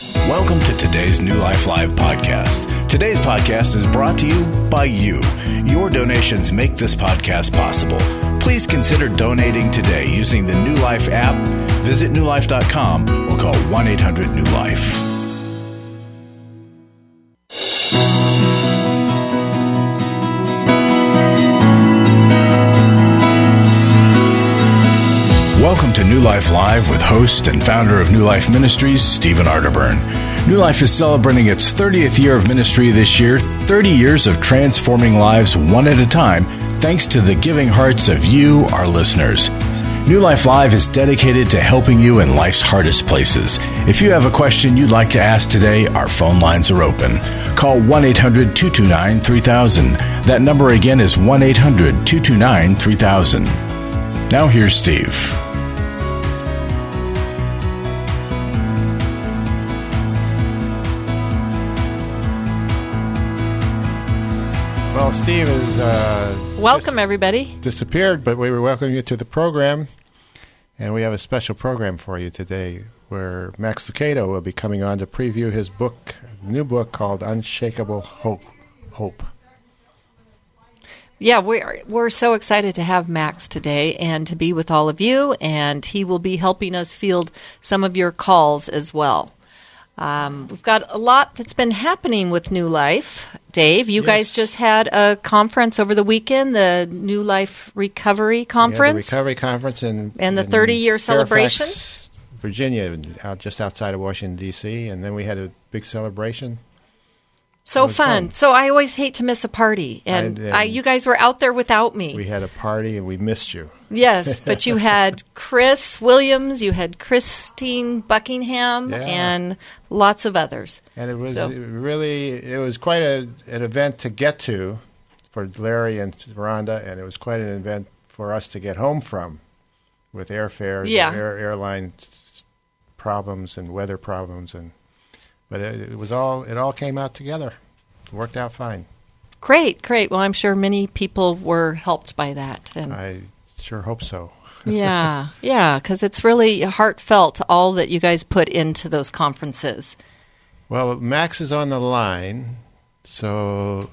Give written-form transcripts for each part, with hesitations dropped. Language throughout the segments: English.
Welcome to today's New Life Live podcast. Today's podcast is brought to you by you. Your donations make this podcast possible. Please consider donating today using the New Life app. Visit newlife.com or call 1-800-NEW-LIFE. Welcome to New Life Live with host and founder of New Life Ministries, Stephen Arterburn. New Life is celebrating its 30th year of ministry this year, 30 years of transforming lives one at a time, thanks to the giving hearts of you, our listeners. New Life Live is dedicated to helping you in life's hardest places. If you have a question you'd like to ask today, our phone lines are open. Call 1-800-229-3000. That number again is 1-800-229-3000. Now here's Steve. Well, Steve is welcome, everybody. Disappeared, but we welcome you to the program, and we have a special program for you today where Max Lucado will be coming on to preview his book, new book called Unshakable Hope. Yeah, we're so excited to have Max today and to be with all of you, and he will be helping us field some of your calls as well. We've got a lot that's been happening with New Life. Dave, you guys just had a conference over the weekend, the New Life Recovery Conference. The Recovery Conference and the 30-year celebration. Virginia, just outside of Washington, D.C., and then we had a big celebration. So fun. So I always hate to miss a party, and you guys were out there without me. We had a party, and we missed you. Yes, but you had Chris Williams, you had Christine Buckingham, and lots of others. And it was it was quite an event to get to for Larry and Rhonda, and it was quite an event for us to get home from with airfares, airline problems, and weather problems, but it all came out together. It worked out fine. Great. Well, I'm sure many people were helped by that. And I sure hope so. yeah, because it's really heartfelt, all that you guys put into those conferences. Well, Max is on the line, so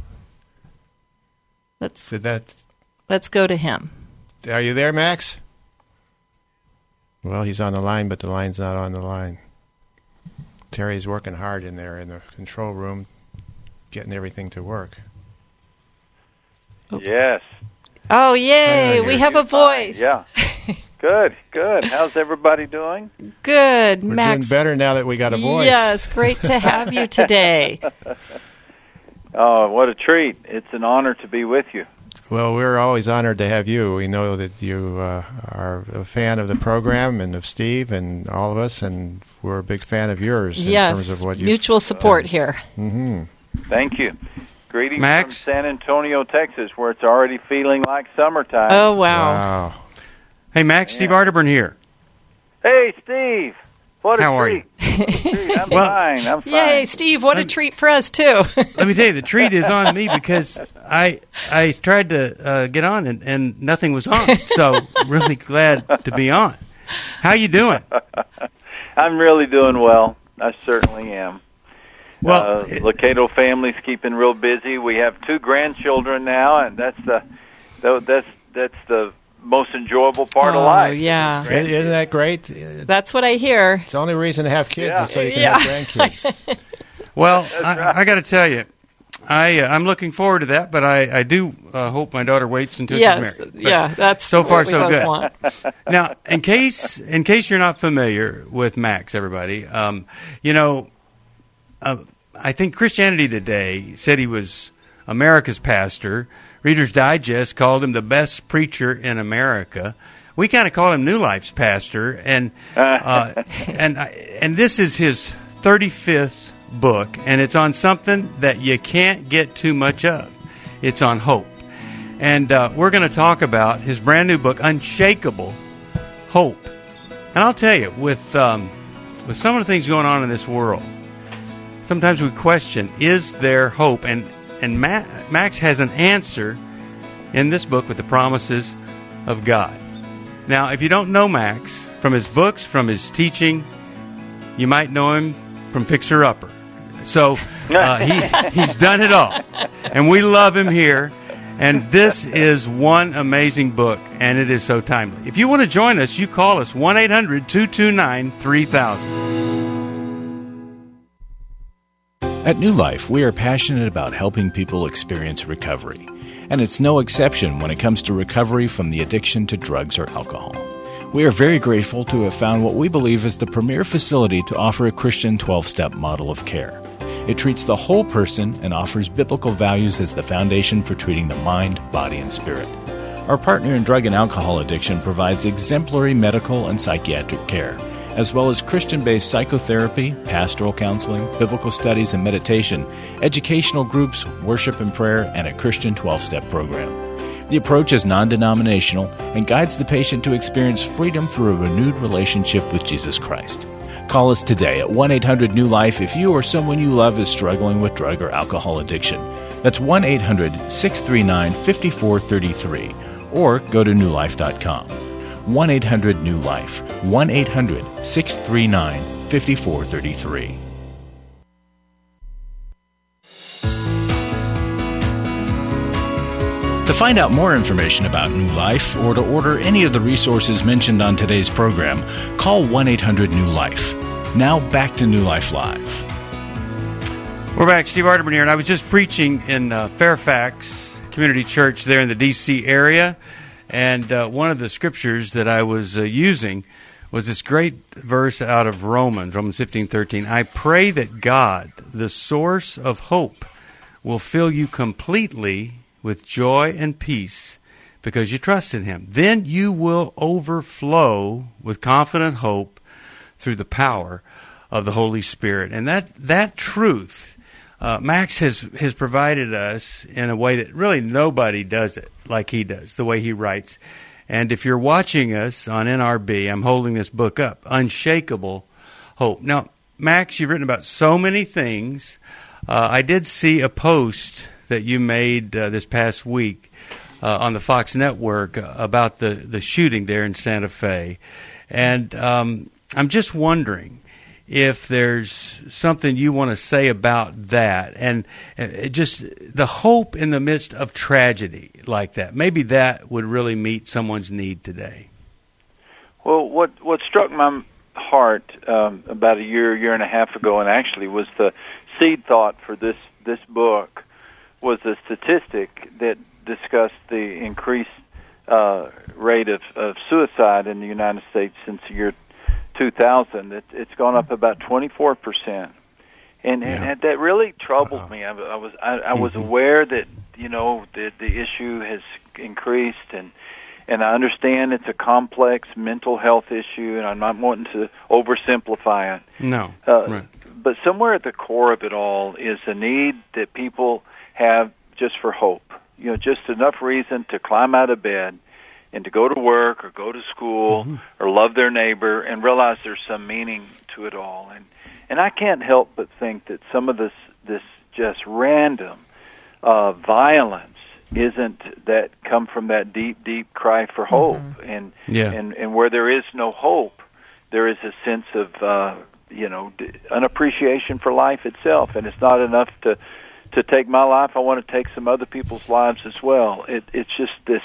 let's go to him. Are you there, Max? Well, he's on the line, but the line's not on the line. Terry's working hard in there in the control room, getting everything to work. Yes. Oh, yay. We have a voice. Yeah. Good. How's everybody doing? Good. We're Max, doing better now that we got a voice. Yes, great to have you today. Oh, what a treat. It's an honor to be with you. Well, we're always honored to have you. We know that you are a fan of the program and of Steve and all of us, and we're a big fan of yours in terms of what you... mutual support here. Mm-hmm. Thank you. Greetings Max? from San Antonio, Texas, where it's already feeling like summertime. Oh, wow. Hey, Max, Steve Arterburn here. Hey, Steve. What a How are treat. you? I'm fine. Yay, Steve, what a treat for us, too. Let me tell you, the treat is on me because I tried to get on and nothing was on. So really glad to be on. How you doing? I'm really doing well. I certainly am. Well, Lucado family's keeping real busy. We have 2 grandchildren now, and that's the most enjoyable part of life. Yeah. Isn't that great? That's what I hear. It's the only reason to have kids is so you can have grandkids. Well, I got to tell you, I'm looking forward to that, but I do hope my daughter waits until she's married. But that's so far what we so both good. Want. Now, in case you're not familiar with Max, everybody, I think Christianity Today said he was America's pastor. Reader's Digest called him the best preacher in America. We kind of call him New Life's pastor, and this is his 35th book, and it's on something that you can't get too much of. It's on hope, and we're going to talk about his brand new book, Unshakable Hope. And I'll tell you, with some of the things going on in this world, sometimes we question: is there hope? And Max has an answer in this book with the promises of God. Now, if you don't know Max, from his books, from his teaching, you might know him from Fixer Upper. So he's done it all. And we love him here. And this is one amazing book, and it is so timely. If you want to join us, you call us 1-800-229-3000. At New Life, we are passionate about helping people experience recovery. And it's no exception when it comes to recovery from the addiction to drugs or alcohol. We are very grateful to have found what we believe is the premier facility to offer a Christian 12-step model of care. It treats the whole person and offers biblical values as the foundation for treating the mind, body, and spirit. Our partner in drug and alcohol addiction provides exemplary medical and psychiatric care, as well as Christian-based psychotherapy, pastoral counseling, biblical studies and meditation, educational groups, worship and prayer, and a Christian 12-step program. The approach is non-denominational and guides the patient to experience freedom through a renewed relationship with Jesus Christ. Call us today at 1-800-NEW-LIFE if you or someone you love is struggling with drug or alcohol addiction. That's 1-800-639-5433. Or go to newlife.com. 1-800-NEW-LIFE. 1-800-639-5433. To find out more information about New Life or to order any of the resources mentioned on today's program, call 1-800-NEW-LIFE. Now back to New Life Live. We're back. Steve Arterburn here, and I was just preaching in Fairfax Community Church there in the D.C. area, and one of the scriptures that I was using was this great verse out of Romans 15:13. I pray that God, the source of hope, will fill you completely with joy and peace because you trust in Him. Then you will overflow with confident hope through the power of the Holy Spirit. And that truth, Max has provided us in a way that really nobody does it like he does, the way he writes. And if you're watching us on NRB, I'm holding this book up, Unshakable Hope. Now, Max, you've written about so many things. I did see a post that you made this past week on the Fox Network about the shooting there in Santa Fe. And I'm just wondering if there's something you want to say about that and just the hope in the midst of tragedy like that. Maybe that would really meet someone's need today. Well, what struck my heart about a year and a half ago, and actually was the seed thought for this book, was a statistic that discussed the increased rate of suicide in the United States since the year 2000. It's gone up about 24%, and that really troubled me. I was aware that the issue has increased, and I understand it's a complex mental health issue, and I'm not wanting to oversimplify it. No, right. But somewhere at the core of it all is a need that people have just for hope, just enough reason to climb out of bed and to go to work or go to school or love their neighbor and realize there's some meaning to it all. And I can't help but think that some of this just random violence isn't that come from that deep cry for hope. And where there is no hope, there is a sense of unappreciation for life itself, and it's not enough to take my life. I want to take some other people's lives as well. It's just this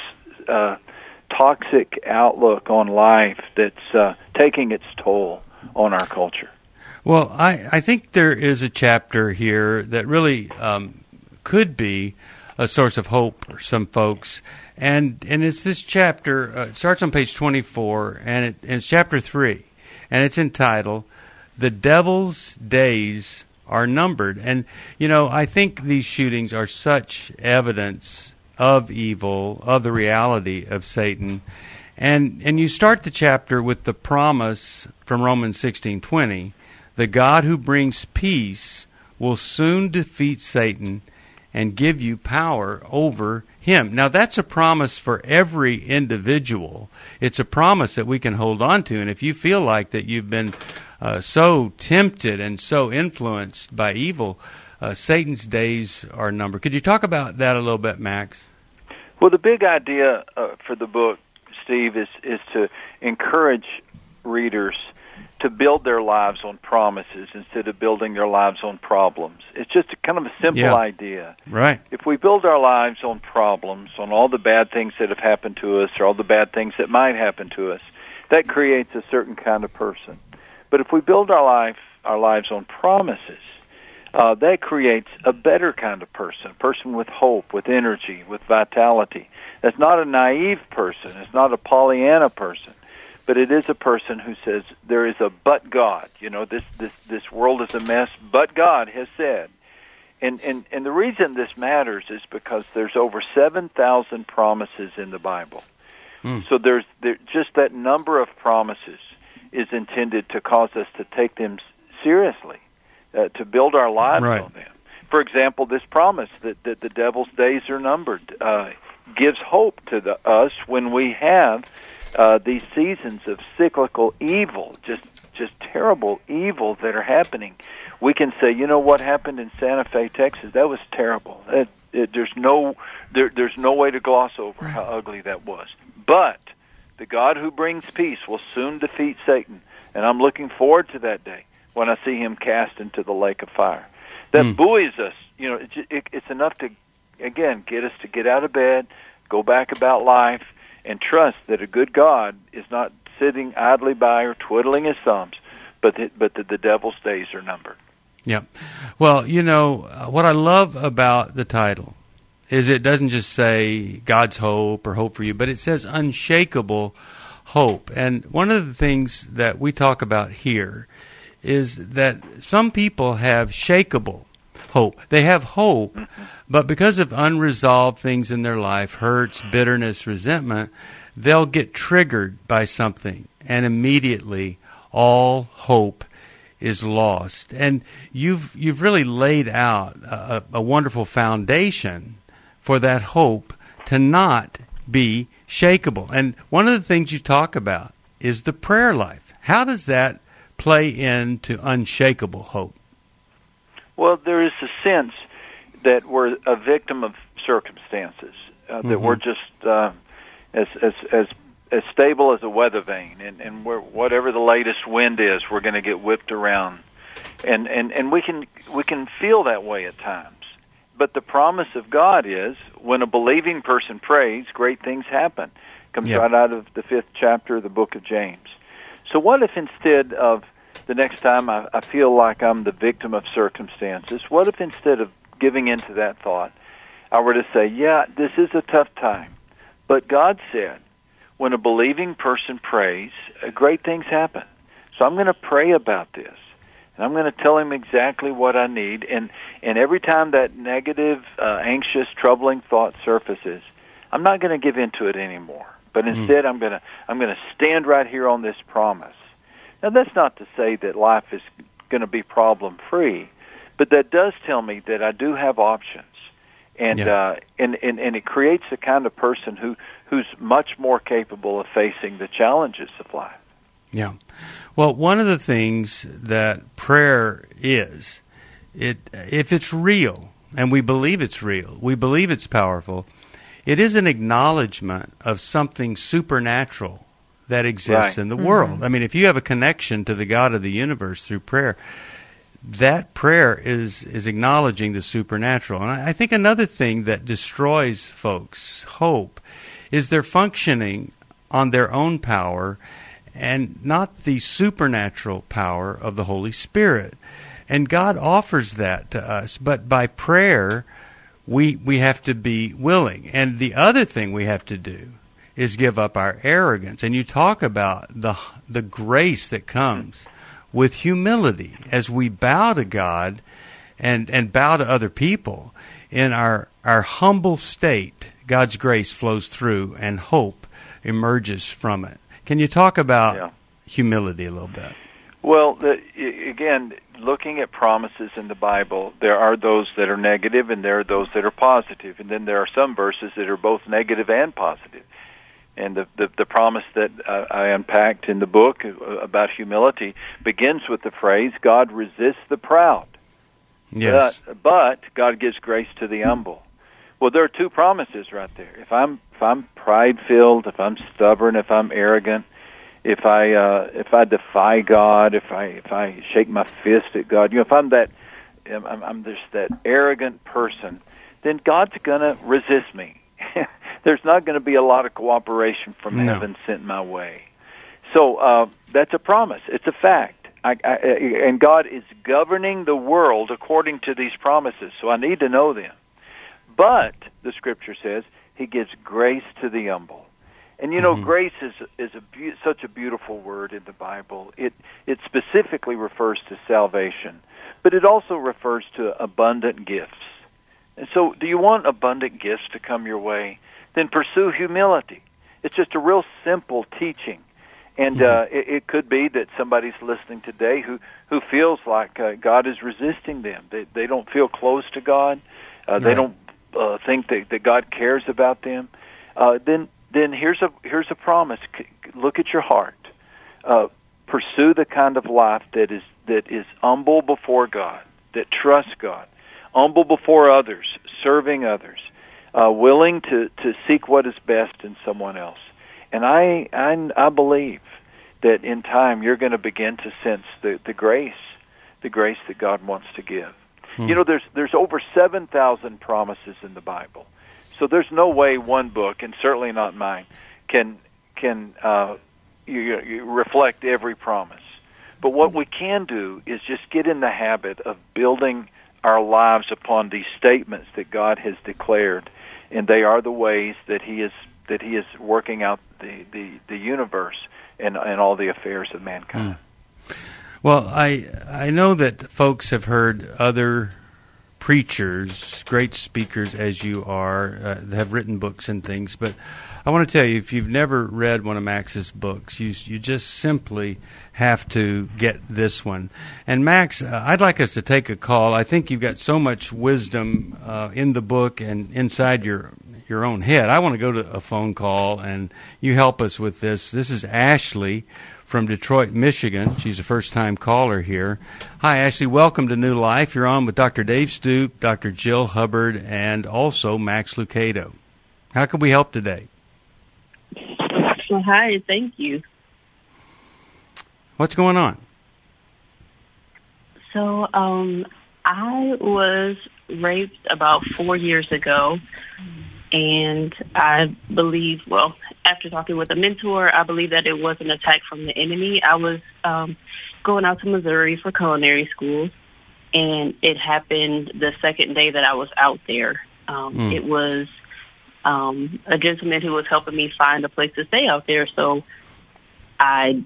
toxic outlook on life that's taking its toll on our culture. Well, I think there is a chapter here that really could be a source of hope for some folks, and it's this chapter. It starts on page 24, and it's chapter 3, and it's entitled "The Devil's Days Are Numbered." And I think these shootings are such evidence of evil, of the reality of Satan. And you start the chapter with the promise from Romans 16:20, the God who brings peace will soon defeat Satan and give you power over him. Now, that's a promise for every individual. It's a promise that we can hold on to. And if you feel like that you've been so tempted and so influenced by evil, Satan's days are numbered. Could you talk about that a little bit, Max? Well, the big idea for the book, Steve, is to encourage readers to build their lives on promises instead of building their lives on problems. It's just kind of a simple idea. Right. If we build our lives on problems, on all the bad things that have happened to us or all the bad things that might happen to us, that creates a certain kind of person. But if we build our lives on promises, that creates a better kind of person, a person with hope, with energy, with vitality. That's not a naive person. It's not a Pollyanna person. But it is a person who says there is a but God. You know, this world is a mess, but God has said. And the reason this matters is because there's over 7,000 promises in the Bible. So there's just that number of promises is intended to cause us to take them seriously, to build our lives on them. For example, this promise that the devil's days are numbered gives hope to us when we have these seasons of cyclical evil, just terrible evil that are happening. We can say, you know what happened in Santa Fe, Texas? That was terrible. There's no way to gloss over how ugly that was. But the God who brings peace will soon defeat Satan, and I'm looking forward to that day when I see him cast into the lake of fire. That buoys us. You know, it's enough to, again, get us to get out of bed, go back about life, and trust that a good God is not sitting idly by or twiddling his thumbs, but that the devil's days are numbered. Yeah. Well, you know, what I love about the title is it doesn't just say God's hope or hope for you, but it says unshakable hope. And one of the things that we talk about here is that some people have shakable hope. They have hope, but because of unresolved things in their life, hurts, bitterness, resentment, they'll get triggered by something, and immediately all hope is lost. And you've really laid out a wonderful foundation for that hope to not be shakable. And one of the things you talk about is the prayer life. How does that play into unshakable hope? Well, there is a sense that we're a victim of circumstances, that we're just as stable as a weather vane, and we're, whatever the latest wind is, we're going to get whipped around, and we can feel that way at times. But the promise of God is, when a believing person prays, great things happen. Comes right out of the 5th chapter of the book of James. So what if instead of the next time I feel like I'm the victim of circumstances, what if instead of giving into that thought, I were to say, yeah, this is a tough time, but God said, when a believing person prays, great things happen. So I'm going to pray about this. And I'm going to tell him exactly what I need. And every time that negative, anxious, troubling thought surfaces, I'm not going to give into it anymore. But instead, I'm going to stand right here on this promise. Now, that's not to say that life is going to be problem-free, but that does tell me that I do have options. And it creates the kind of person who's much more capable of facing the challenges of life. Yeah. Well, one of the things that prayer is, if it's real, and we believe it's real, we believe it's powerful, it is an acknowledgement of something supernatural that exists in the world. I mean, if you have a connection to the God of the universe through prayer, that prayer is acknowledging the supernatural. And I think another thing that destroys folks' hope is they're functioning on their own power and not the supernatural power of the Holy Spirit. And God offers that to us. But by prayer, we have to be willing. And the other thing we have to do is give up our arrogance. And you talk about the grace that comes with humility as we bow to God and bow to other people. In our humble state, God's grace flows through and hope emerges from it. Can you talk about humility a little bit? Well, again, looking at promises in the Bible, there are those that are negative and there are those that are positive. And then there are some verses that are both negative and positive. And the promise that I unpacked in the book about humility begins with the phrase, God resists the proud, but God gives grace to the humble. Well, there are two promises right there. If I'm pride-filled, if I'm stubborn, if I'm arrogant, if I defy God, if I shake my fist at God, if I'm just that arrogant person, then God's going to resist me. There's not going to be a lot of cooperation from heaven sent my way. So that's a promise. It's a fact. And God is governing the world according to these promises, so I need to know them. But, the Scripture says, He gives grace to the humble. And grace is such a beautiful word in the Bible. It specifically refers to salvation, but it also refers to abundant gifts. And so, do you want abundant gifts to come your way? Then pursue humility. It's just a real simple teaching. And it could be that somebody's listening today who feels like God is resisting them. They don't feel close to God. They don't think that God cares about them. Then here's a promise. Look at your heart. Pursue the kind of life that is humble before God, that trusts God, humble before others, serving others, willing to seek what is best in someone else. And I believe that in time you're going to begin to sense the grace that God wants to give. There's over 7,000 promises in the Bible. So there's no way one book, and certainly not mine, can you reflect every promise. But what we can do is just get in the habit of building our lives upon these statements that God has declared, and they are the ways that He is working out the universe and all the affairs of mankind. Well, I know that folks have heard other preachers, great speakers as you are, have written books and things, but I want to tell you, if you've never read one of Max's books, you just simply have to get this one. And Max, I'd like us to take a call. I think you've got so much wisdom in the book and inside your own head. I want to go to a phone call, and you help us with this. This is Ashley from Detroit, Michigan. She's a first-time caller here. Hi, Ashley. Welcome to New Life. You're on with Dr. Dave Stoop, Dr. Jill Hubbard, and also Max Lucado. How can we help today? Well, hi. Thank you. What's going on? So, I was raped about 4 years ago, and I believe, after talking with a mentor, I believe that it was an attack from the enemy. I was going out to Missouri for culinary school, and it happened the second day that I was out there. It was a gentleman who was helping me find a place to stay out there, so I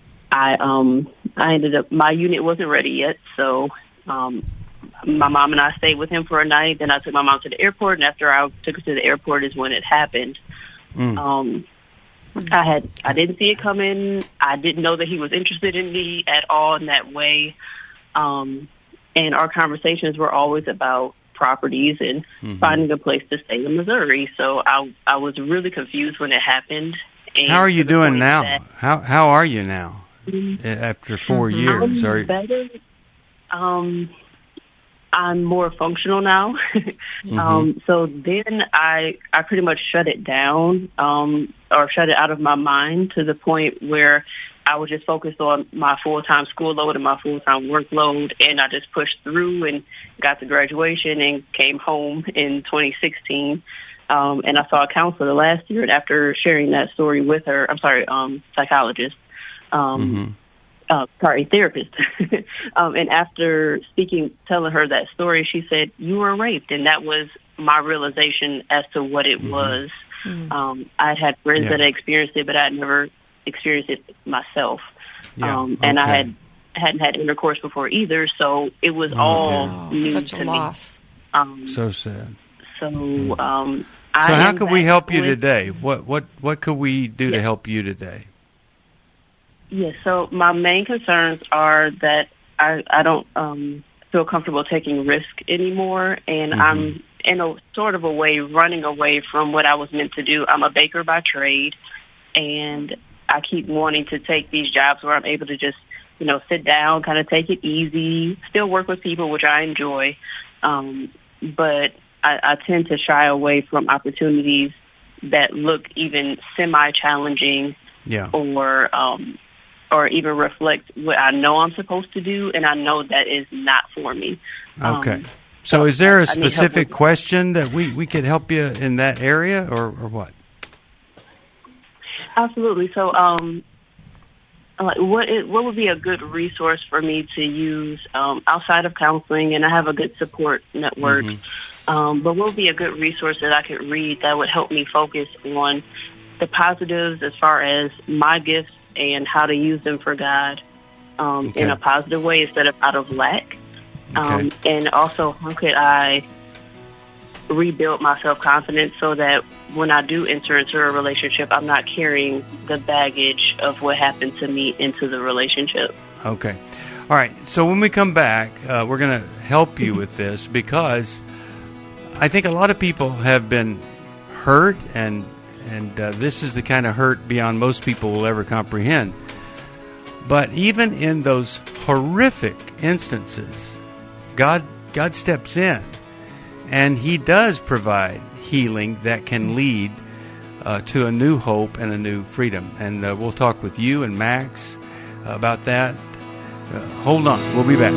ended up, my unit wasn't ready yet, so my mom and I stayed with him for a night. Then I took my mom to the airport, and after I took her to the airport is when it happened. I didn't see it coming. I didn't know that he was interested in me at all in that way. And our conversations were always about properties and finding a place to stay in Missouri. So I was really confused when it happened. And how are you doing now? How are you now after 4 years? I'm better. I'm more functional now. So then I pretty much shut it down, or shut it out of my mind to the point where I was just focused on my full-time school load and my full-time workload, and I just pushed through and got to graduation and came home in 2016. And I saw a counselor last year, and after sharing that story with her, psychologist, therapist. And after telling her that story, she said, "You were raped." And that was my realization as to what it was. I'd had friends that had experienced it, but I'd never experienced it myself. And I hadn't had intercourse before either, so it was all new such to a loss. me. So sad. So, so how can we help you today? What could we do to help you today? Yes, so my main concerns are that I don't feel comfortable taking risk anymore, and I'm in a sort of a way running away from what I was meant to do. I'm a baker by trade, and I keep wanting to take these jobs where I'm able to just, sit down, kind of take it easy, still work with people, which I enjoy, but I tend to shy away from opportunities that look even semi-challenging or even reflect what I know I'm supposed to do, and I know that is not for me. Okay. So is there a specific question that we could help you in that area, or what? Absolutely. So what would be a good resource for me to use outside of counseling? And I have a good support network. But what would be a good resource that I could read that would help me focus on the positives as far as my gifts and how to use them for God in a positive way instead of out of lack? And also, how could I rebuild my self-confidence so that when I do enter into a relationship, I'm not carrying the baggage of what happened to me into the relationship? Okay. All right. So when we come back, we're going to help you with this, because I think a lot of people have been hurt, and this is the kind of hurt beyond most people will ever comprehend. But even in those horrific instances, God steps in, and He does provide healing that can lead to a new hope and a new freedom. And we'll talk with you and Max about that. Hold on. We'll be back.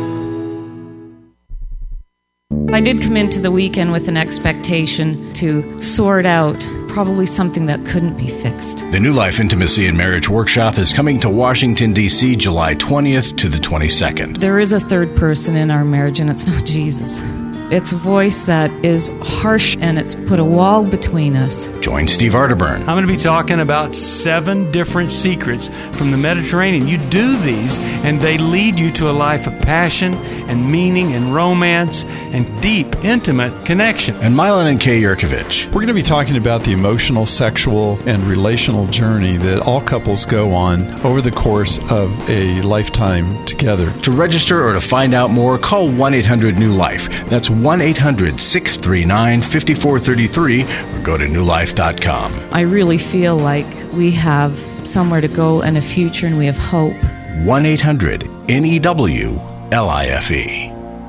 I did come into the weekend with an expectation to sort out probably something that couldn't be fixed. The New Life Intimacy and Marriage Workshop is coming to Washington, D.C., July 20th to the 22nd. There is a third person in our marriage, and it's not Jesus. It's a voice that is harsh, and it's put a wall between us. Join Steve Arterburn. I'm going to be talking about 7 different secrets from the Mediterranean. You do these, and they lead you to a life of passion and meaning and romance and deep, intimate connection. And Milan and Kay Yurkovich. We're going to be talking about the emotional, sexual, and relational journey that all couples go on over the course of a lifetime together. To register or to find out more, call 1-800-NEW-LIFE. That's 1-800-639-5433, or go to newlife.com. I really feel like we have somewhere to go and a future, and we have hope. 1-800-NEW-LIFE.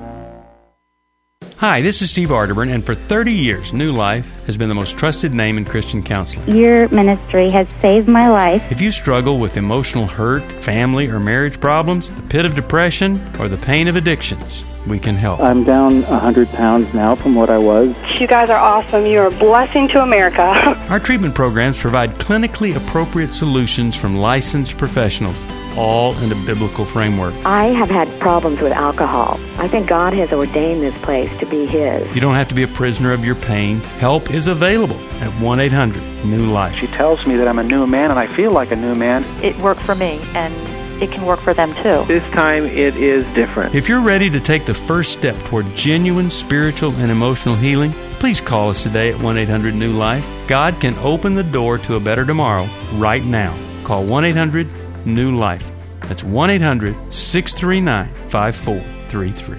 Hi, this is Steve Arterburn, and for 30 years, New Life has been the most trusted name in Christian counseling. Your ministry has saved my life. If you struggle with emotional hurt, family or marriage problems, the pit of depression, or the pain of addictions, we can help. I'm down 100 pounds now from what I was. You guys are awesome. You're a blessing to America. Our treatment programs provide clinically appropriate solutions from licensed professionals, all in a biblical framework. I have had problems with alcohol. I think God has ordained this place to be His. You don't have to be a prisoner of your pain. Help is available at 1-800-NEW-LIFE. She tells me that I'm a new man, and I feel like a new man. It worked for me, and it can work for them too. This time it is different. If you're ready to take the first step toward genuine spiritual and emotional healing, please call us today at 1-800-NEW-LIFE. God can open the door to a better tomorrow right now. Call 1-800-NEW-LIFE. That's 1-800-639-5433.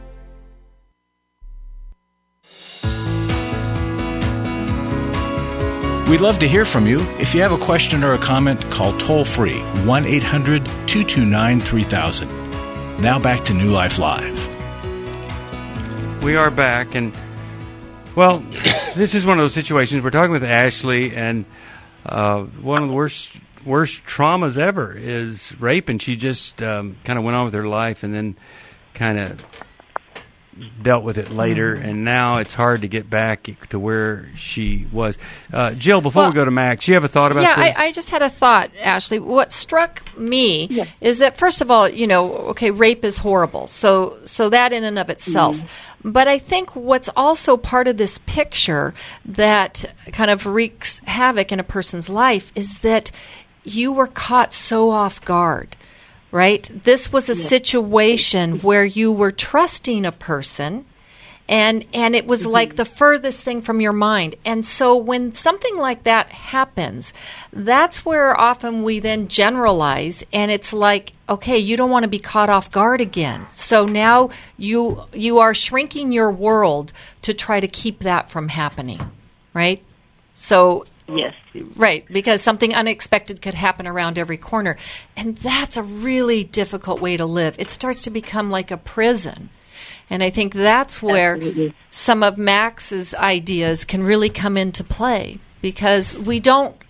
We'd love to hear from you. If you have a question or a comment, call toll-free 1-800-229-3000. Now back to New Life Live. We are back, and, well, this is one of those situations. We're talking with Ashley, and one of the worst traumas ever is rape, and she just kind of went on with her life and then kind of dealt with it later, and now it's hard to get back to where she was. Jill, before we go to Max, you have a thought about this? Yeah, I just had a thought, Ashley. What struck me is that, first of all, rape is horrible. So that in and of itself. Mm-hmm. But I think what's also part of this picture that kind of wreaks havoc in a person's life is that you were caught so off guard. Right? This was a situation where you were trusting a person, and it was like the furthest thing from your mind. And so when something like that happens, that's where often we then generalize, and it's like, okay, you don't want to be caught off guard again. So now you are shrinking your world to try to keep that from happening, right? So yes. Right, because something unexpected could happen around every corner. And that's a really difficult way to live. It starts to become like a prison. And I think that's where some of Max's ideas can really come into play, because we don't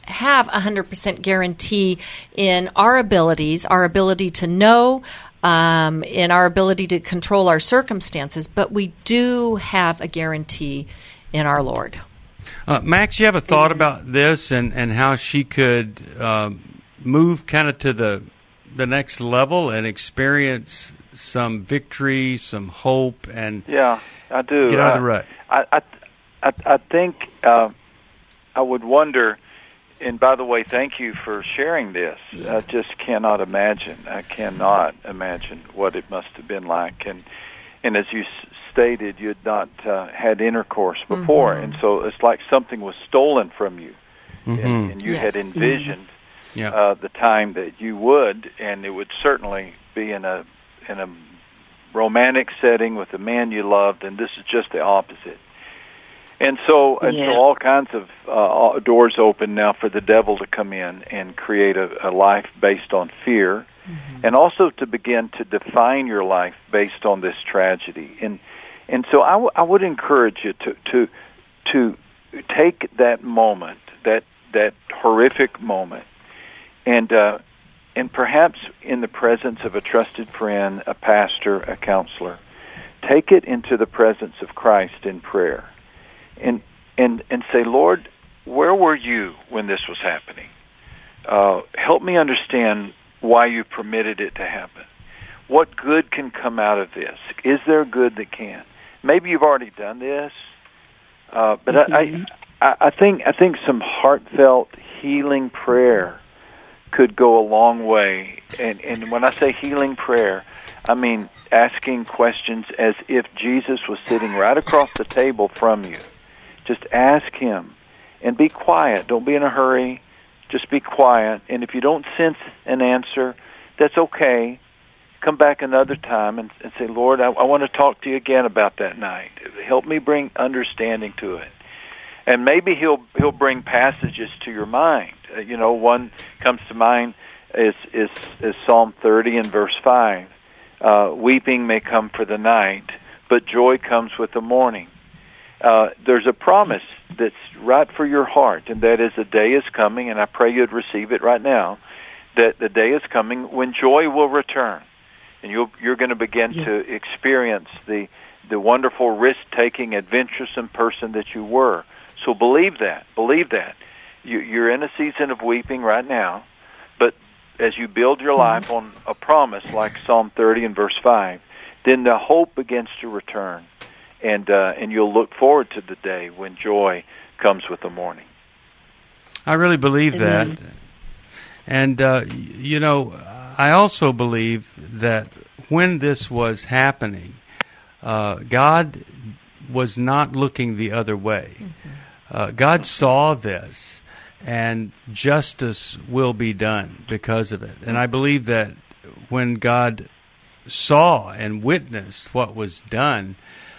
have 100% guarantee in our abilities, our ability to know, in our ability to control our circumstances, but we do have a guarantee in our Lord. Max, you have a thought about this and how she could move kind of to the next level and experience some victory, some hope, and yeah, I do. Get out of the rut. I think I would wonder. And by the way, thank you for sharing this. I just cannot imagine. I cannot imagine what it must have been like. And as you stated, you had not had intercourse before, and so it's like something was stolen from you, and you had envisioned the time that you would, and it would certainly be in a romantic setting with a man you loved, and this is just the opposite. And so all kinds of doors open now for the devil to come in and create a life based on fear, and also to begin to define your life based on this tragedy. And so I would encourage you to take that moment, that horrific moment, and perhaps in the presence of a trusted friend, a pastor, a counselor, take it into the presence of Christ in prayer. And say, Lord, where were you when this was happening? Help me understand why you permitted it to happen. What good can come out of this? Is there good that can? Maybe you've already done this, but I think some heartfelt healing prayer could go a long way. And when I say healing prayer, I mean asking questions as if Jesus was sitting right across the table from you. Just ask him, and be quiet. Don't be in a hurry. Just be quiet. And if you don't sense an answer, that's okay. Come back another time and say, Lord, I want to talk to you again about that night. Help me bring understanding to it. And maybe he'll bring passages to your mind. One comes to mind is Psalm 30 and verse 5. Weeping may come for the night, but joy comes with the morning. There's a promise that's right for your heart, and that is the day is coming, and I pray you'd receive it right now, that the day is coming when joy will return, and you're going to begin to experience the wonderful risk-taking, adventuresome person that you were. So believe that. You're in a season of weeping right now, but as you build your life on a promise like Psalm 30 and verse 5, then the hope begins to return. And you'll look forward to the day when joy comes with the morning. I really believe that. And, I also believe that when this was happening, God was not looking the other way. God saw this, and justice will be done because of it. And I believe that when God saw and witnessed what was done,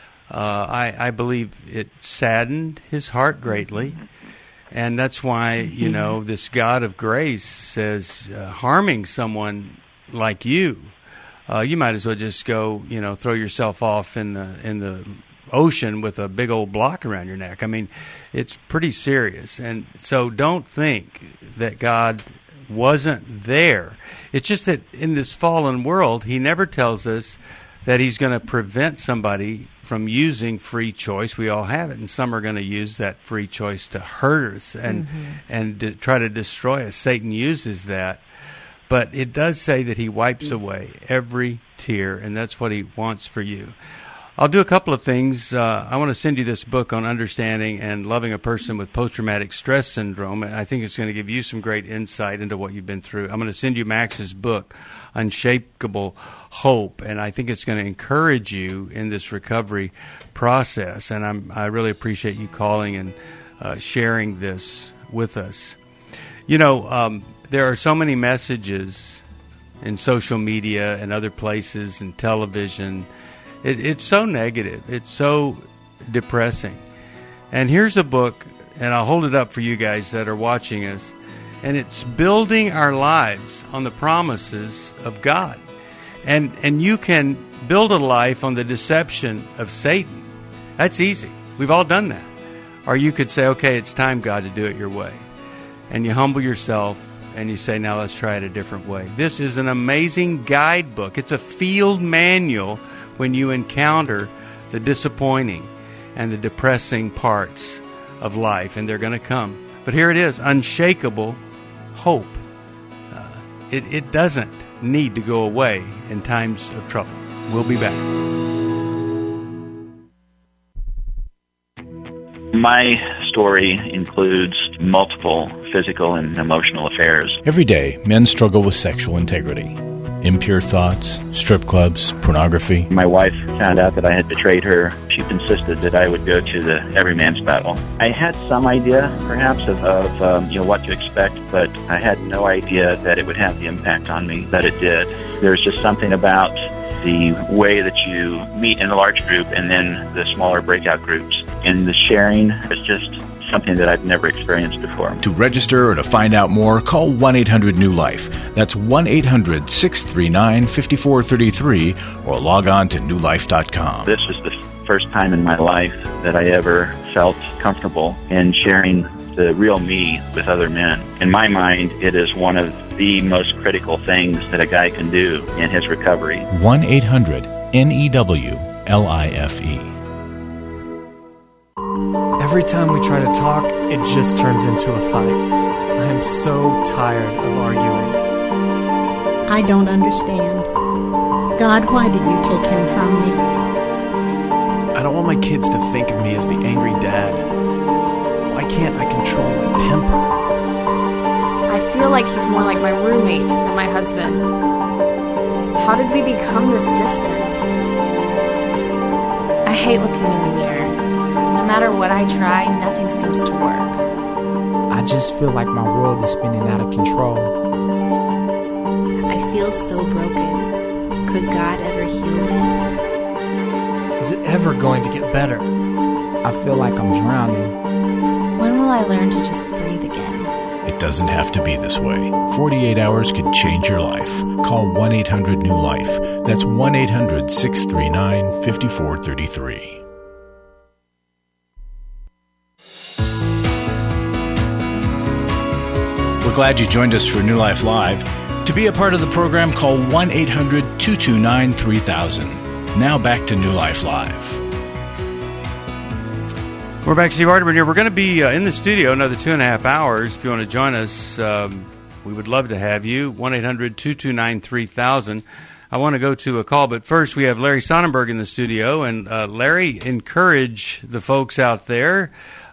I believe it saddened his heart greatly, and that's why, this God of grace says, harming someone like you might as well just go, throw yourself off in the ocean with a big old block around your neck. I mean, it's pretty serious, and so don't think that God wasn't there. It's just that in this fallen world, he never tells us that he's going to prevent somebody from using free choice. We all have it, and some are going to use that free choice to hurt us and to try to destroy us. Satan uses that. But it does say that he wipes away every tear, and that's what he wants for you. I'll do a couple of things. I want to send you this book on understanding and loving a person with post-traumatic stress syndrome. I think it's going to give you some great insight into what you've been through. I'm going to send you Max's book, Unshakable Hope, and I think it's going to encourage you in this recovery process. And I really appreciate you calling and sharing this with us. There are so many messages in social media and other places and television. It's so negative. It's so depressing. And here's a book, and I'll hold it up for you guys that are watching us, and it's Building Our Lives on the Promises of God. And you can build a life on the deception of Satan. That's easy. We've all done that. Or you could say, okay, it's time, God, to do it your way. and you humble yourself, and you say, now let's try it a different way. This is an amazing guidebook. It's a field manual when you encounter the disappointing and the depressing parts of life, and they're going to come. But here it is, unshakable hope. It doesn't need to go away in times of trouble. We'll be back. My story includes multiple physical and emotional affairs. Every day, men struggle with sexual integrity. Impure thoughts, strip clubs, pornography. My wife found out that I had betrayed her. She insisted that I would go to the everyman's battle. I had some idea, perhaps, of what to expect, but I had no idea that it would have the impact on me that it did. There's just something about the way that you meet in a large group and then the smaller breakout groups. And the sharing is just something that I've never experienced before. To register or to find out more, call 1-800-NEW-LIFE. That's 1-800-639-5433 or log on to newlife.com. This is the first time in my life that I ever felt comfortable in sharing the real me with other men. In my mind, it is one of the most critical things that a guy can do in his recovery. 1-800-NEW-LIFE. Every time we try to talk, it just turns into a fight. I am so tired of arguing. I don't understand. God, why did you take him from me? I don't want my kids to think of me as the angry dad. Why can't I control my temper? I feel like he's more like my roommate than my husband. How did we become this distant? I hate looking in the mirror. No matter what I try, nothing seems to work. I just feel like my world is spinning out of control. I feel so broken. Could God ever heal me? Is it ever going to get better? I feel like I'm drowning. When will I learn to just breathe again? It doesn't have to be this way. 48 hours can change your life. Call 1-800-NEW-LIFE. That's 1-800-639-5433. We're glad you joined us for New Life Live. To be a part of the program, call 1-800-229-3000. Now back to New Life Live. We're back. Steve Arterburn here. We're going to be in the studio another 2.5 hours. If you want to join us, we would love to have you. 1-800-229-3000. I want to go to a call, but first we have Larry Sonnenberg in the studio. And Larry, encourage the folks out there.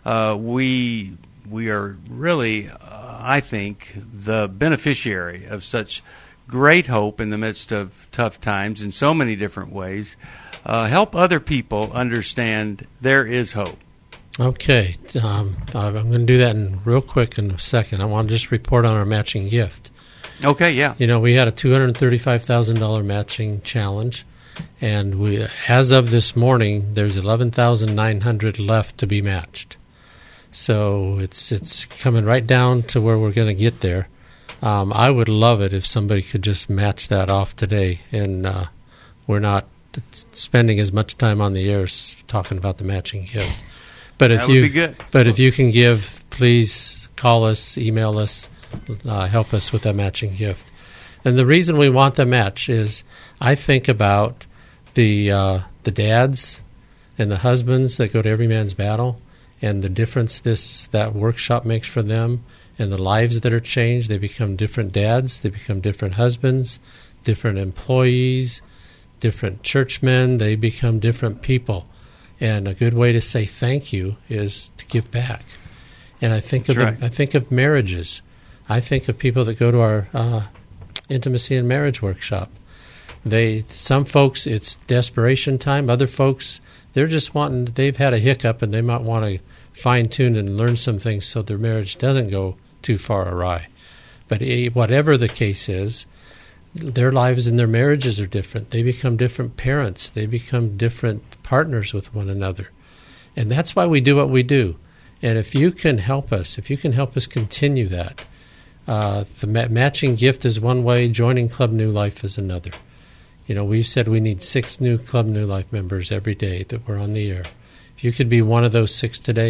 We are really, I think, the beneficiary of such great hope in the midst of tough times in so many different ways. Help other people understand there is hope. Okay. I'm going to do that real quick in a second. I want to just report on our matching gift. Okay, yeah. You know, we had a $235,000 matching challenge, and as of this morning, there's $11,900 left to be matched. So it's coming right down to where we're going to get there. I would love it if somebody could just match that off today, and we're not spending as much time on the air talking about the matching gift. But that would be good. But if you can give, please call us, email us, help us with that matching gift. And the reason we want the match is I think about the dads and the husbands that go to Every Man's Battle, and the difference that workshop makes for them, and the lives that are changed. They become different dads, they become different husbands, different employees, different churchmen. They become different people. And a good way to say thank you is to give back. And I think of marriages. I think of people that go to our intimacy and marriage workshop. Some folks, it's desperation time. Other folks, they've had a hiccup and they might want to fine-tune and learn some things so their marriage doesn't go too far awry. But whatever the case is, their lives and their marriages are different. They become different parents. They become different partners with one another. And that's why we do what we do. And if you can help us continue that, the matching gift is one way, joining Club New Life is another. You know, we've said we need 6 new Club New Life members every day that we're on the air. If you could be one of those 6 today,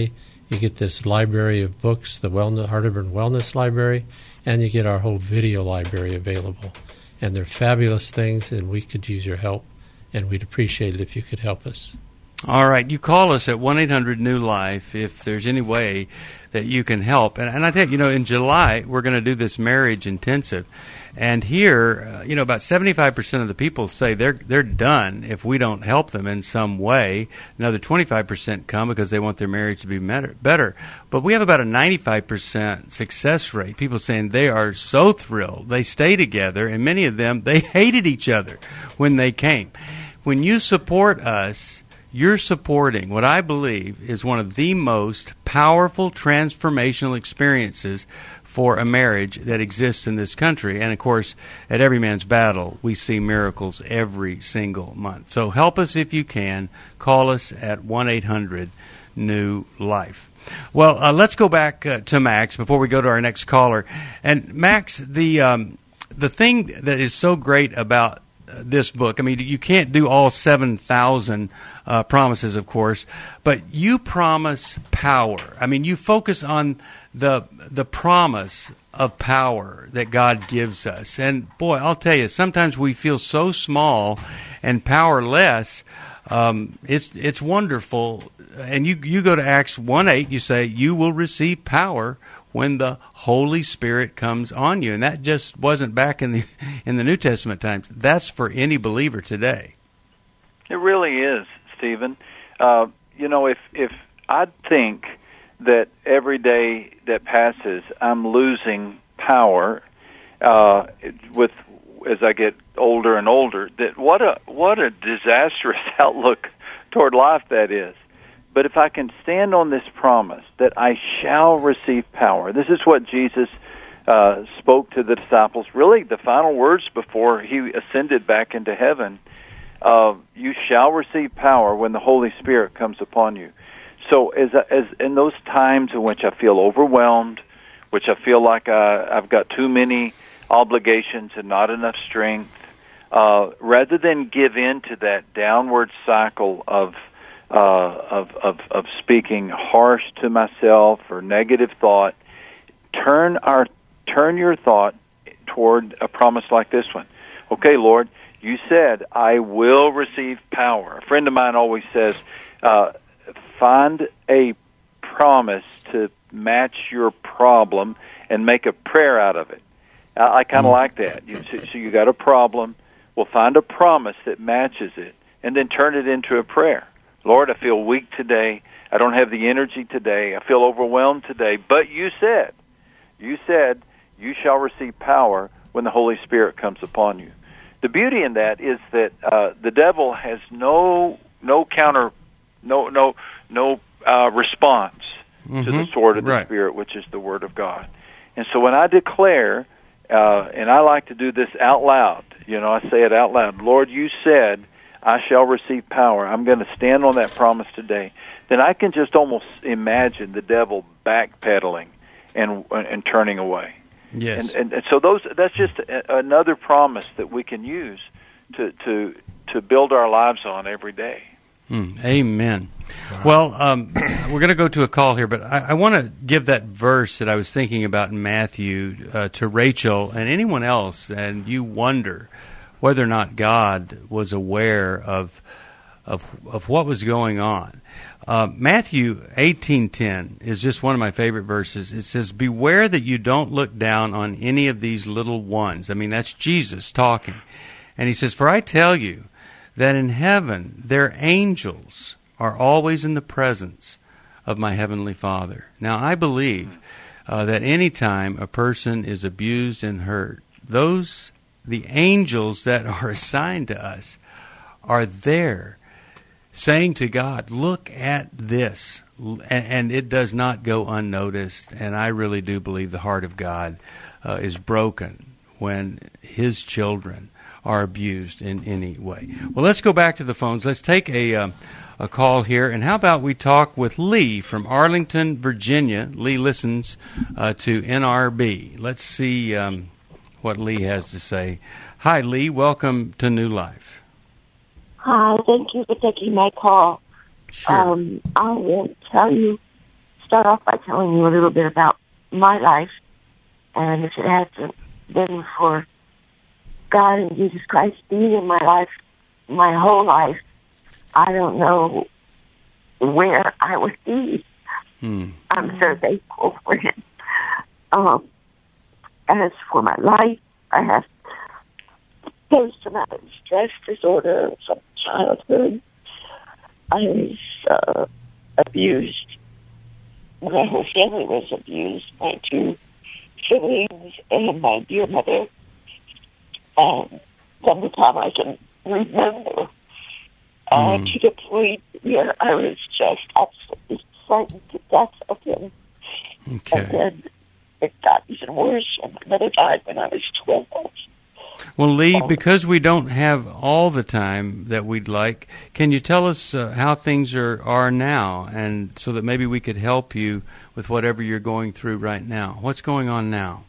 You get this library of books, the Arterburn Wellness Library, and you get our whole video library available. And they're fabulous things, and we could use your help, and we'd appreciate it if you could help us. All right. You call us at 1-800-NEW-LIFE if there's any way that you can help. And I tell you, in July, we're going to do this marriage intensive. And here, about 75% of the people say they're done if we don't help them in some way. Another 25% come because they want their marriage to be better. But we have about a 95% success rate. People saying they are so thrilled. They stay together, and many of them, they hated each other when they came. When you support us, you're supporting what I believe is one of the most powerful transformational experiences for a marriage that exists in this country. And, of course, at Every Man's Battle, we see miracles every single month. So help us if you can. Call us at 1-800-NEW-LIFE. Well, let's go back to Max before we go to our next caller. And, Max, the thing that is so great about this book, I mean, you can't do all 7,000 promises, of course, but you promise power. I mean, you focus on the promise of power that God gives us. And, boy, I'll tell you, sometimes we feel so small and powerless. It's wonderful. And you go to Acts 1:8, you say, you will receive power when the Holy Spirit comes on you. And that just wasn't back in the New Testament times. That's for any believer today. It really is, Stephen. If I think that every day that passes, I'm losing power as I get older and older, that what a disastrous outlook toward life that is. But if I can stand on this promise that I shall receive power, this is what Jesus spoke to the disciples, really the final words before he ascended back into heaven. You shall receive power when the Holy Spirit comes upon you. So as in those times in which I feel overwhelmed, which I feel like I've got too many obligations and not enough strength, rather than give in to that downward cycle of speaking harsh to myself or negative thought, turn your thought toward a promise like this one. Okay, Lord, you said I will receive power. A friend of mine always says, find a promise to match your problem and make a prayer out of it. I kind of like that. So you got a problem, well, find a promise that matches it, and then turn it into a prayer. Lord, I feel weak today. I don't have the energy today. I feel overwhelmed today. But you said, you shall receive power when the Holy Spirit comes upon you. The beauty in that is that the devil has no response to the sword of the Spirit, which is the Word of God. And so when I declare, and I like to do this out loud, I say it out loud, Lord, you said, I shall receive power. I'm going to stand on that promise today. Then I can just almost imagine the devil backpedaling and turning away. Yes. And so that's just another promise that we can use to build our lives on every day. Amen. Well, we're going to go to a call here, but I want to give that verse that I was thinking about in Matthew to Rachel and anyone else, and you wonder whether or not God was aware of what was going on. Matthew 18:10 is just one of my favorite verses. It says, "Beware that you don't look down on any of these little ones." I mean, that's Jesus talking. And he says, "For I tell you that in heaven their angels are always in the presence of my heavenly Father." Now, I believe that any time a person is abused and hurt, the angels that are assigned to us are there saying to God, look at this. And it does not go unnoticed. And I really do believe the heart of God is broken when His children are abused in any way. Well, let's go back to the phones. Let's take a call here. And how about we talk with Lee from Arlington, Virginia. Lee listens to NRB. Let's see what Lee has to say. Hi, Lee. Welcome to New Life. Hi. Thank you for taking my call. Sure. I will tell you, start off by telling you a little bit about my life. And if it hasn't been for God and Jesus Christ being in my life, my whole life, I don't know where I would be. I'm so thankful for him. As for my life, I have post-traumatic stress disorder from childhood. I was abused. My whole family was abused. My 2 siblings and my dear mother. From the time I can remember, to the point where I was just absolutely frightened to death of him. Okay. And then it got even worse, and my mother died when I was 12. Well, Lee, because we don't have all the time that we'd like, can you tell us how things are now, and so that maybe we could help you with whatever you're going through right now? What's going on now?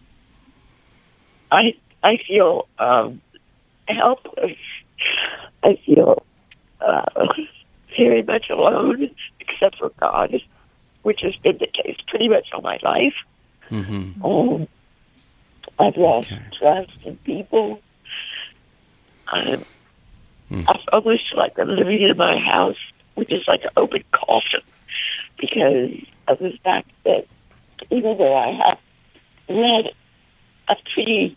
I feel helpless. I feel very much alone, except for God, which has been the case pretty much all my life. Mm-hmm. I've lost trust in people. I almost like I'm living in my house, which is like an open coffin, because of the fact that even though I have led a pretty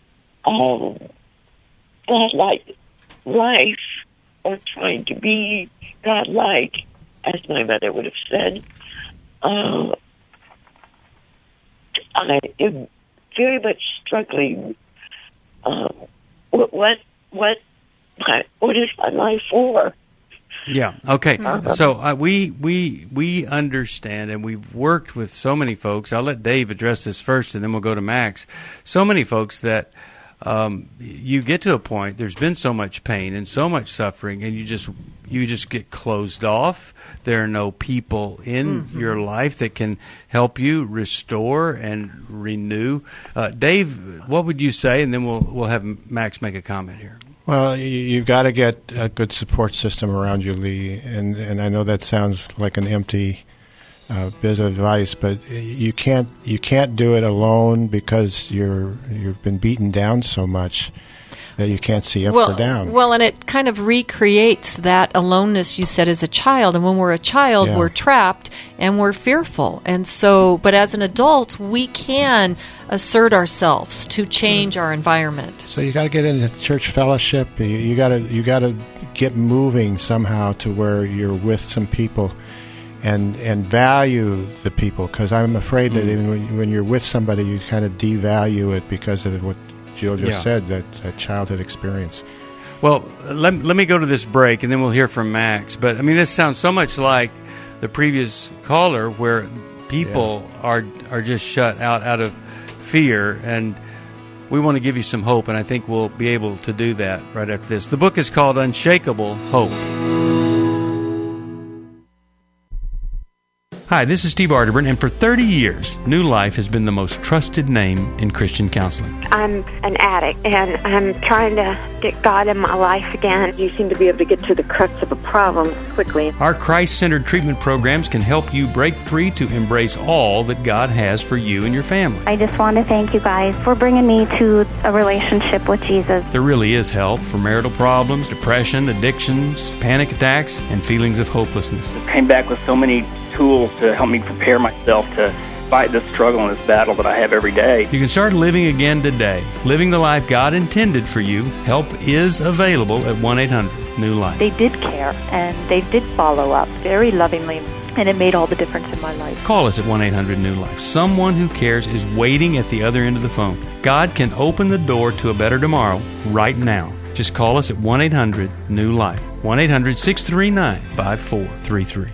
God-like life, or trying to be God-like, as my mother would have said, I am very much struggling. What is my life for? Yeah. Okay. So we understand, and we've worked with so many folks. I'll let Dave address this first, and then we'll go to Max. So many folks that you get to a point. There's been so much pain and so much suffering, and you just get closed off. There are no people in your life that can help you restore and renew. Dave, what would you say? And then we'll have Max make a comment here. Well, you've got to get a good support system around you, Lee. And I know that sounds like an empty bit of advice, but you can't do it alone because you've been beaten down so much that you can't see up or down. Well, and it kind of recreates that aloneness you said as a child. And when we're a child, we're trapped and we're fearful. And so, but as an adult, we can assert ourselves to change our environment. So you got to get into church fellowship. You got to get moving somehow to where you're with some people and value the people. Because I'm afraid that even when you're with somebody, you kind of devalue it because of what Jill just said, that childhood experience. Well, let me go to this break, and then we'll hear from Max. But, I mean, this sounds so much like the previous caller where people are just shut out of fear, and we want to give you some hope, and I think we'll be able to do that right after this. The book is called Unshakable Hope. Hi, this is Steve Arterburn, and for 30 years, New Life has been the most trusted name in Christian counseling. I'm an addict, and I'm trying to get God in my life again. You seem to be able to get to the crux of a problem quickly. Our Christ-centered treatment programs can help you break free to embrace all that God has for you and your family. I just want to thank you guys for bringing me to a relationship with Jesus. There really is help for marital problems, depression, addictions, panic attacks, and feelings of hopelessness. I came back with so many tools to help me prepare myself to fight this struggle and this battle that I have every day. You can start living again today, living the life God intended for you. Help is available at 1-800-NEW-LIFE. They did care, and they did follow up very lovingly, and it made all the difference in my life. Call us at 1-800-NEW-LIFE. Someone who cares is waiting at the other end of the phone. God can open the door to a better tomorrow right now. Just call us at 1-800-NEW-LIFE. 1-800-639-5433.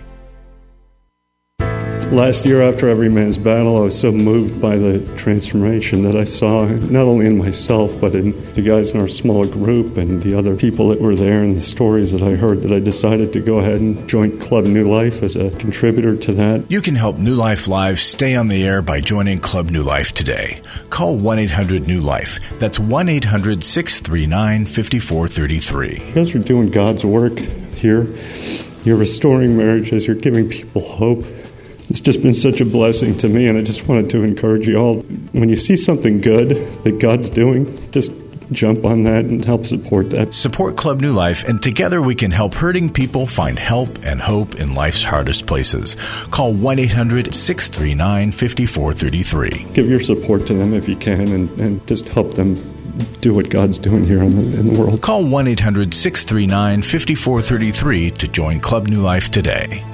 Last year, after Every Man's Battle, I was so moved by the transformation that I saw, not only in myself, but in the guys in our small group and the other people that were there and the stories that I heard, that I decided to go ahead and join Club New Life as a contributor to that. You can help New Life Live stay on the air by joining Club New Life today. Call 1-800-NEW-LIFE. That's 1-800-639-5433. You guys are doing God's work here. You're restoring marriages. You're giving people hope. It's just been such a blessing to me, and I just wanted to encourage you all. When you see something good that God's doing, just jump on that and help support that. Support Club New Life, and together we can help hurting people find help and hope in life's hardest places. Call 1-800-639-5433. Give your support to them if you can, and just help them do what God's doing here in the world. Call 1-800-639-5433 to join Club New Life today.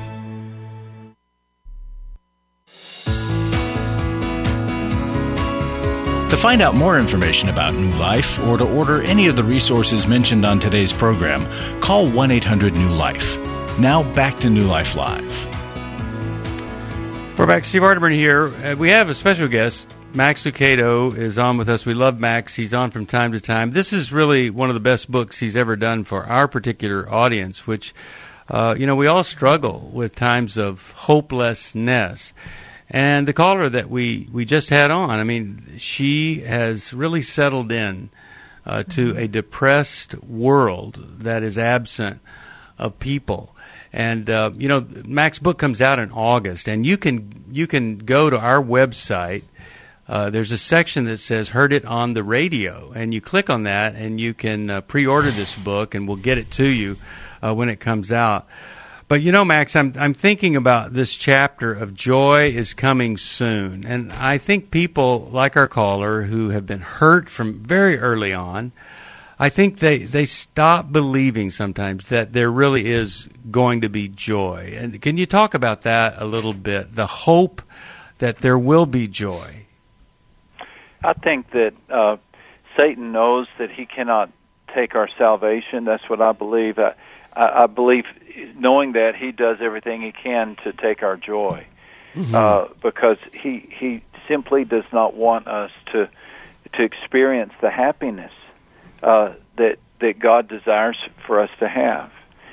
To find out more information about New Life or to order any of the resources mentioned on today's program, call 1-800-NEW-LIFE. Now back to New Life Live. We're back. Steve Arterburn here. We have a special guest. Max Lucado is on with us. We love Max. He's on from time to time. This is really one of the best books he's ever done for our particular audience, which, we all struggle with times of hopelessness. And the caller that we just had on, I mean, she has really settled in to a depressed world that is absent of people. And, Mac's book comes out in August, and you can go to our website. There's a section that says Heard It on the Radio, and you click on that, and you can pre-order this book, and we'll get it to you when it comes out. But Max, I'm thinking about this chapter of Joy is Coming Soon. And I think people like our caller who have been hurt from very early on, I think they stop believing sometimes that there really is going to be joy. And can you talk about that a little bit, the hope that there will be joy? I think that Satan knows that he cannot take our salvation. That's what I believe. I believe, knowing that, he does everything he can to take our joy, because he simply does not want us to experience the happiness that God desires for us to have.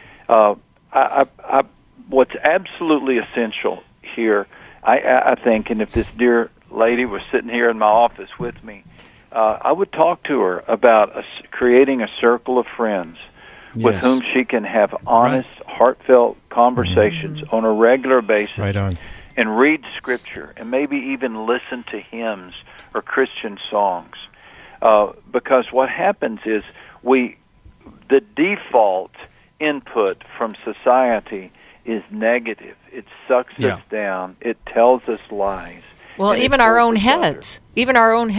What's absolutely essential here, I think, and if this dear lady was sitting here in my office with me, I would talk to her about creating a circle of friends with whom she can have honest, heartfelt conversations on a regular basis, and read Scripture, and maybe even listen to hymns or Christian songs. Because what happens is the default input from society is negative. It sucks us down. It tells us lies. Well, even our own heads, in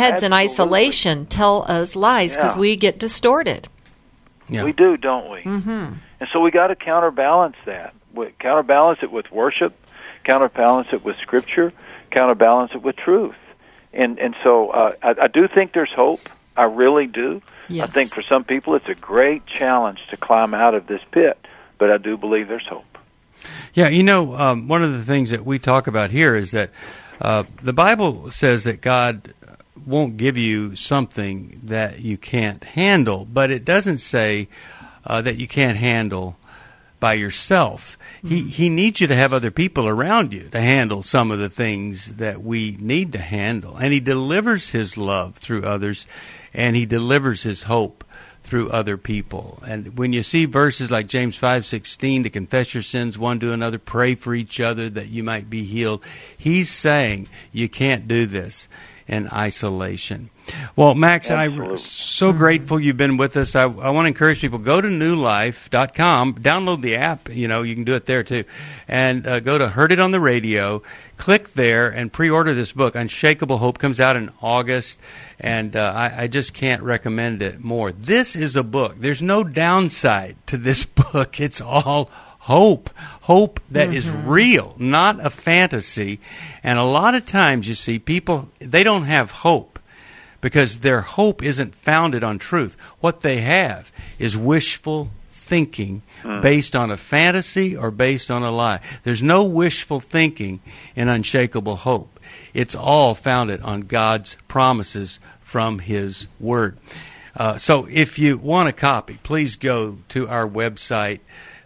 isolation tell us lies because we get distorted. Yeah. We do, don't we? Mm-hmm. And so we got to counterbalance that. Counterbalance it with worship, counterbalance it with Scripture, counterbalance it with truth. And so I do think there's hope. I really do. Yes. I think for some people it's a great challenge to climb out of this pit, but I do believe there's hope. Yeah, one of the things that we talk about here is that the Bible says that God won't give you something that you can't handle, but it doesn't say that you can't handle by yourself. He needs you to have other people around you to handle some of the things that we need to handle. And he delivers his love through others, and he delivers his hope through other people. And when you see verses like James 5:16, to confess your sins one to another, pray for each other that you might be healed, he's saying you can't do this in isolation. Well, Max, I'm so grateful you've been with us. I want to encourage people, go to newlife.com, download the app, you can do it there too, and go to Heard It on the Radio, click there and pre-order this book. Unshakable Hope comes out in August, and I just can't recommend it more. This is a book. There's no downside to this book. It's all hope that is real, not a fantasy. And a lot of times you see people, they don't have hope because their hope isn't founded on truth. What they have is wishful thinking based on a fantasy or based on a lie. There's no wishful thinking in Unshakable Hope. It's all founded on God's promises from His Word. So if you want a copy, please go to our website,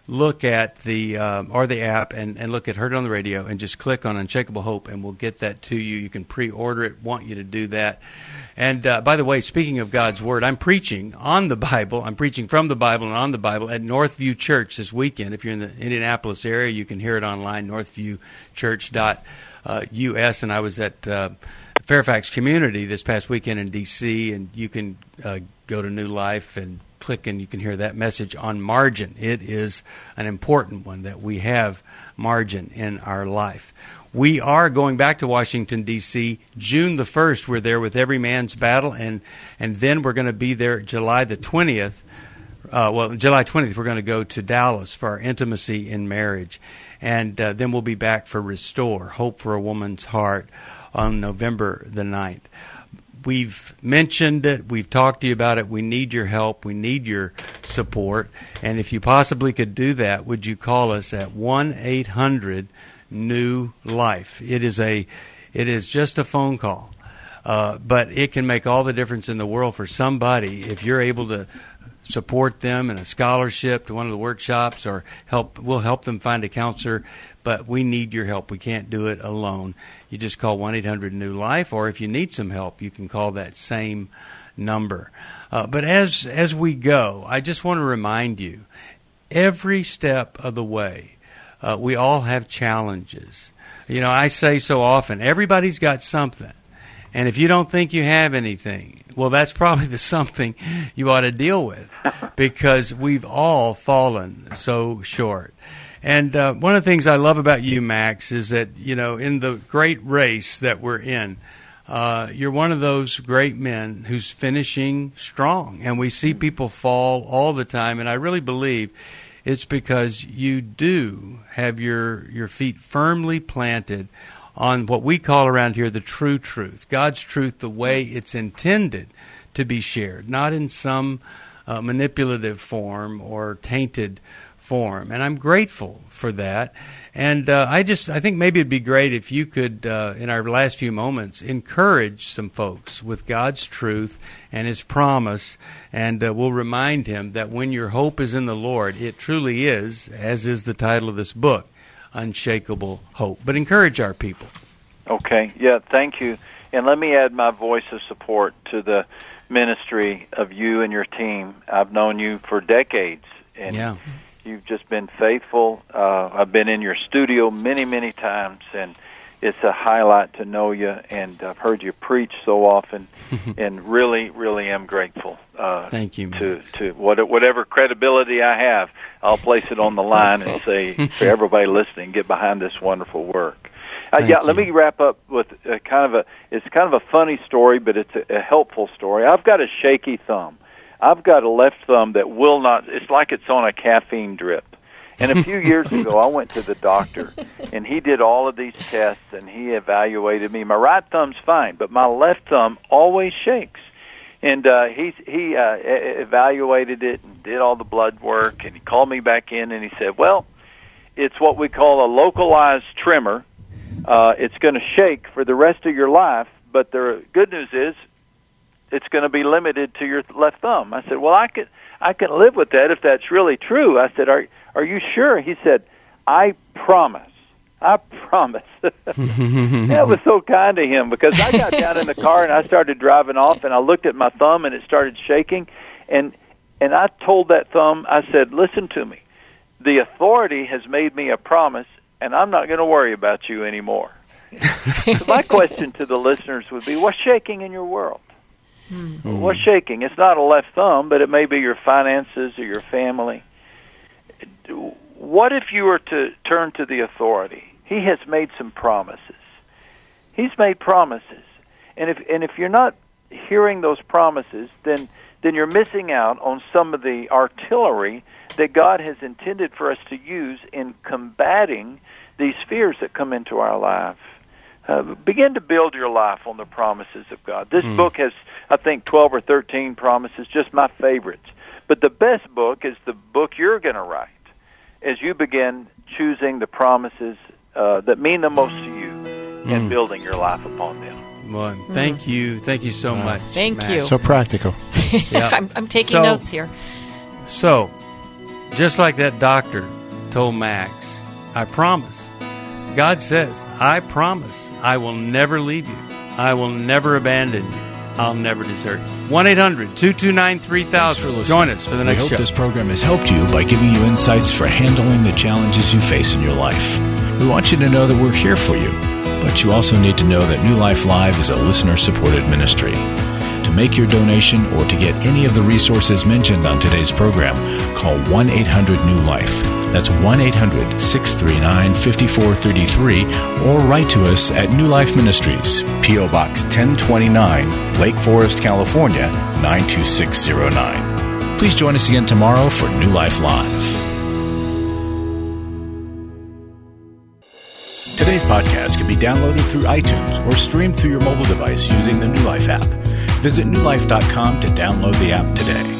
look at the app and look at Heard on the Radio and just click on Unshakable Hope, and we'll get that to you. You can pre-order it. Want you to do that. And by the way, speaking of God's Word, I'm preaching on the Bible. I'm preaching from the Bible and on the Bible at Northview Church this weekend. If you're in the Indianapolis area, you can hear it online, northviewchurch.us. And I was at Fairfax Community this past weekend in D.C., and you can go to New Life and click, and you can hear that message on margin. It is an important one that we have margin in our life. We are going back to Washington, D.C. June the 1st. We're there with Every Man's Battle, and then we're going to be there July the 20th. July 20th, we're going to go to Dallas for our Intimacy in Marriage. And then we'll be back for Restore, Hope for a Woman's Heart, on November the 9th. We've mentioned it. We've talked to you about it. We need your help. We need your support. And if you possibly could do that, would you call us at 1-800-NEW-LIFE? It is just a phone call, but it can make all the difference in the world for somebody if you're able to support them in a scholarship to one of the workshops, or we'll help them find a counselor. But we need your help. We can't do it alone. You just call 1-800-NEW-LIFE, or if you need some help, you can call that same number. But as we go, I just want to remind you, every step of the way, we all have challenges. You know, I say so often, everybody's got something. And if you don't think you have anything, well, that's probably the something you ought to deal with, because we've all fallen so short. And one of the things I love about you, Max, is that, you know, in the great race that we're in, you're one of those great men who's finishing strong. And we see people fall all the time, and I really believe it's because you do have your feet firmly planted on what we call around here the true truth, God's truth, the way it's intended to be shared, not in some manipulative form or tainted form. And I'm grateful for that. And I think maybe it'd be great if you could, in our last few moments, encourage some folks with God's truth and His promise, and we'll remind him that when your hope is in the Lord, it truly is, as is the title of this book, Unshakable Hope. But encourage our people. Okay. Yeah, thank you. And let me add my voice of support to the ministry of you and your team. I've known you for decades, and you've just been faithful. I've been in your studio many, many times, and it's a highlight to know you, and I've heard you preach so often, and really, really am grateful. Thank you, to whatever credibility I have, I'll place it on the line and say, for everybody listening, get behind this wonderful work. Let me wrap up with it's kind of a funny story, but it's a helpful story. I've got a shaky thumb. I've got a left thumb that will not, it's like it's on a caffeine drip. And a few years ago, I went to the doctor, and he did all of these tests, and he evaluated me. My right thumb's fine, but my left thumb always shakes. And he evaluated it and did all the blood work, and he called me back in, and he said, well, it's what we call a localized tremor. It's going to shake for the rest of your life, but the good news is it's going to be limited to your left thumb. I said, well, I can live with that if that's really true. I said, are you sure? He said, I promise. That was so kind to him, because I got down in the car and I started driving off, and I looked at my thumb and it started shaking, and I told that thumb, I said, listen to me. The authority has made me a promise, and I'm not going to worry about you anymore. So my question to the listeners would be, what's shaking in your world? Mm-hmm. What's shaking? It's not a left thumb, but it may be your finances or your family. What if you were to turn to the authority? He has made some promises. He's made promises. And if you're not hearing those promises, then you're missing out on some of the artillery that God has intended for us to use in combating these fears that come into our life. Begin to build your life on the promises of God. This book has, I think, 12 or 13 promises, just my favorites. But the best book is the book you're going to write as you begin choosing the promises that mean the most to you and building your life upon them. Well, thank you. Thank you so much. Thank you. So practical. I'm taking notes here. So, just like that doctor told Max, I promise. God says, I promise I will never leave you. I will never abandon you. I'll never desert you. 1-800-229-3000. Join us for the next show. We hope this program has helped you by giving you insights for handling the challenges you face in your life. We want you to know that we're here for you, but you also need to know that New Life Live is a listener-supported ministry. To make your donation or to get any of the resources mentioned on today's program, call 1-800-NEW-LIFE. That's 1-800-639-5433, or write to us at New Life Ministries, P.O. Box 1029, Lake Forest, California, 92609. Please join us again tomorrow for New Life Live. Today's podcast can be downloaded through iTunes or streamed through your mobile device using the New Life app. Visit newlife.com to download the app today.